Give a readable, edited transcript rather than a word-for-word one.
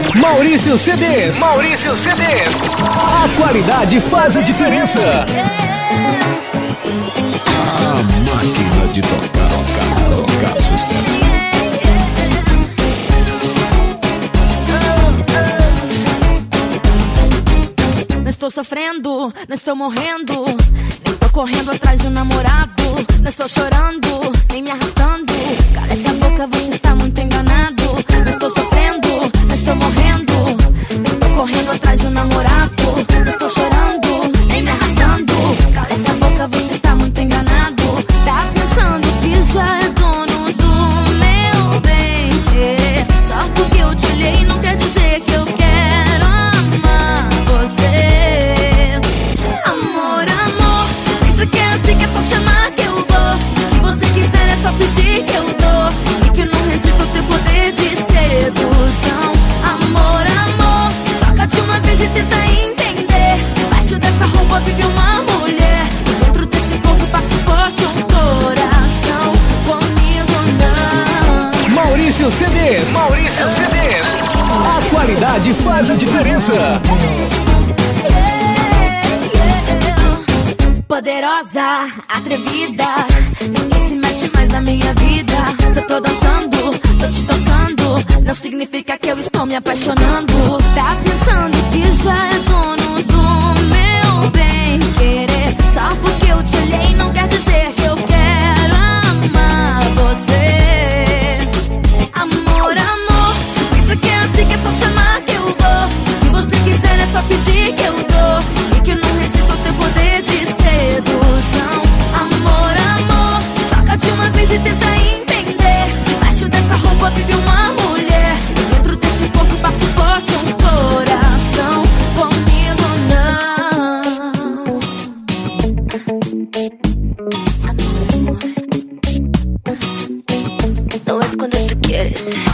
Maurício CDs. Maurício CDs. A qualidade faz a diferença. A máquina de tocar sucesso. Não estou sofrendo, não estou morrendo, nem tô correndo atrás de um namorado. Não estou chorando, nem me arrastando. Cala essa boca, você está muito enganado. Não estou sofrendo, não estou morrendo, nem tô correndo atrás de um namorado. Não estou chorando, nem me arrastando. Cala essa boca, você está muito enganado. Tá pensando que já é dono do meu bem. Só porque eu te olhei não quer dizer que eu quero amar você. Amor, amor, pensa que é assim que é só chamar que eu vou. O que você quiser é só pedir que eu dou. E que eu não resisto ao teu poder de sedução. Amor, amor, toca de uma vez e tenta entender. Debaixo dessa roupa vive uma mulher. E dentro deste corpo bate forte um coração. Comigo não. Maurício CDs. Maurício CDs. A qualidade faz a diferença. Poderosa, atrevida, ninguém se mete mais na minha vida. Se eu tô dançando, tô te tocando, não significa que eu estou me apaixonando. Tá pensando que já é dono do meu bem querer. Só porque eu te olhei não quer dizer que eu quero amar você. Amor, amor, se pensa que é assim que é só chamar que eu vou. O que você quiser é só pedir que eu dou. E que eu não resisto ao teu poder de sedução. Amor, amor, toca de uma vez e tenta entender. Debaixo dessa roupa vive uma mulher. E dentro deste corpo bate forte um coração. Comigo não. Amor, amor, no es cuando tú quieres.